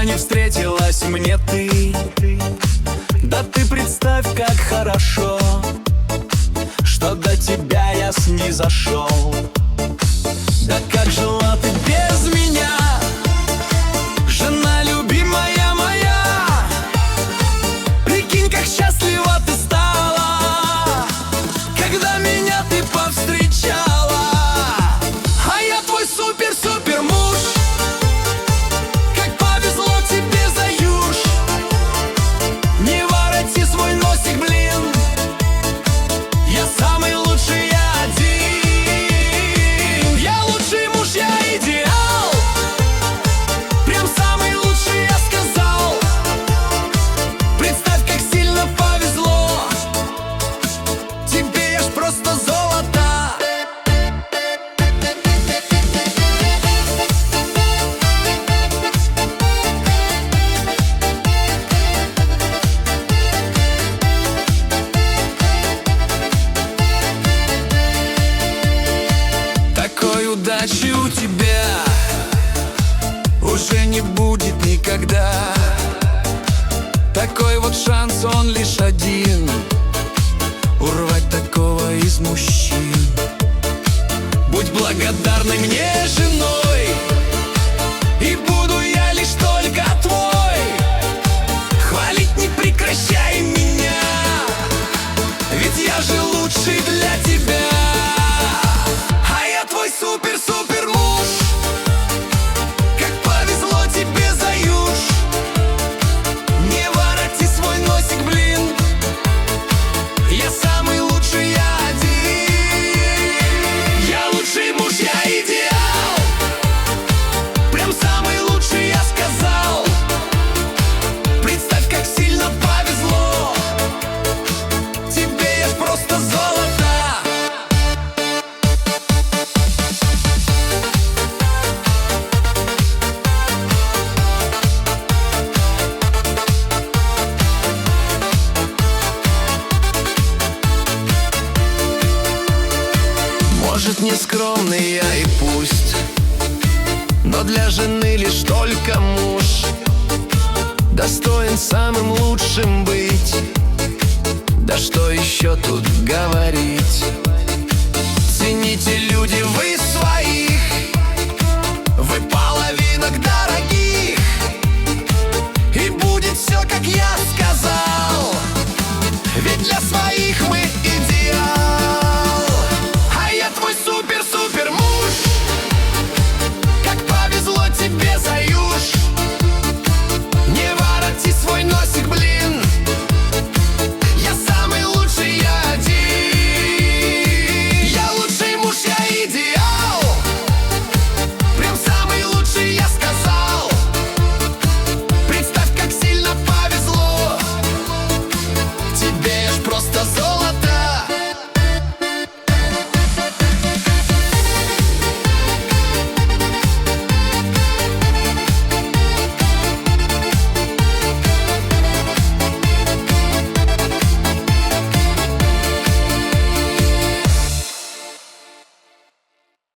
никогда не встретилась мне ты. Да ты представь, как хорошо, что до тебя я снизошел. Да как жила ты без меня, жена любимая моя. Прикинь, как счастлива ты стала, когда меня ты повстречала. А я твой супер-супер муж. Как повезло тебе, Заюш. Не вороти свой носик, блин. Я самый лучший, я один. Я лучший муж, я идеал. Прям самый лучший, я сказал. Представь, как сильно повезло. Тебе я ж просто золото. Такой удачи у тебя уже не будет никогда. Такой вот шанс, он лишь один. Урвать такого из мужчин. Будь благодарной мне женой, и буду я лишь только твой. Хвалить не прекращай меня, ведь я же лучший для тебя. А я твой супер-супер муж. Как повезло тебе, Заюш. Не вороти свой носик, блин. Я самый лучший, я один. Я лучший муж, я идеал. Прям самый лучший, я сказал. Представь, как сильно повезло. Тебе я ж просто золото. Может, не скромный я и пусть, но для жены лишь только муж достоин самым лучшим быть. Да что еще тут говорить?